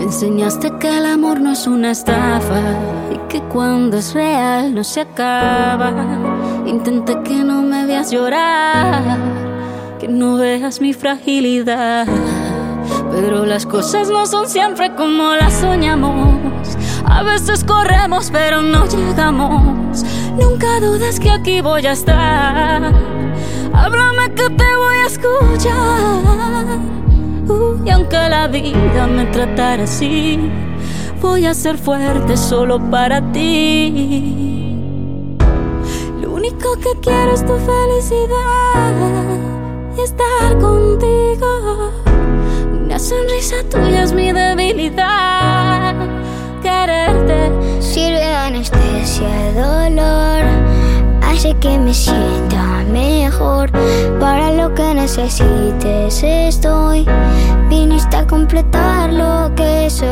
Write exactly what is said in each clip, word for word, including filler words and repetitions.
enseñaste que el amor no es una estafa y que cuando es real no se acaba. Intenté que no me veas llorar, que no veas mi fragilidad, pero las cosas no son siempre como las soñamos. A veces corremos pero no llegamos. Nunca dudes que aquí voy a estar. Háblame que te voy a escuchar. Uh, y aunque la vida me tratara así, voy a ser fuerte solo para ti. Lo único que quiero es tu felicidad y estar contigo. Una sonrisa tuya es mi debilidad. Quererte sirve de anestesia, dolor, hace que me sienta mejor. Para lo que necesites estoy, viniste a completar lo que soy.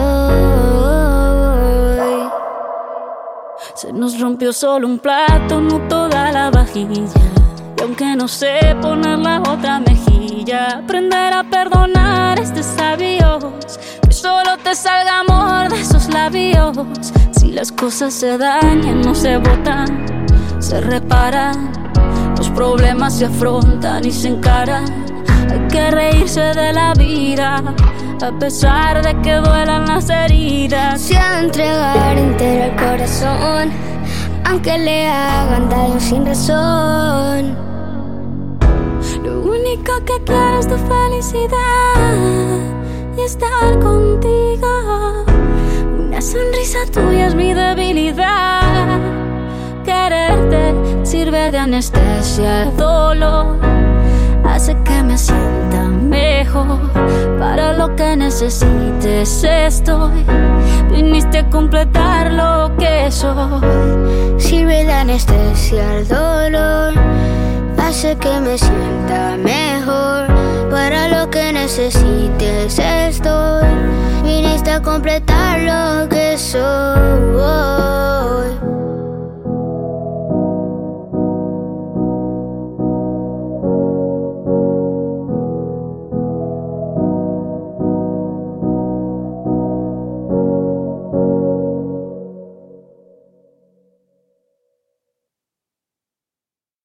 Se nos rompió solo un plato, no toda la vajilla. Y aunque no sé poner la otra mejilla, aprender a perdonar es de sabios. Que solo te salga amor de esos labios. Si las cosas se dañan, no se botan, se reparan. Los problemas se afrontan y se encaran. Hay que reírse de la vida, a pesar de que duelan las heridas. Se ha de entregar entero el corazón, aunque le hagan daño sin razón. Lo único que quiero es tu felicidad y estar contigo. Una sonrisa tuya es mi debilidad. Quererte sirve de anestesia al dolor, hace que me sienta mejor. Para lo que necesites estoy, viniste a completar lo que soy. Sirve de anestesia al dolor, hace que me sienta mejor. Para lo que necesites estoy, viniste a completar lo que soy.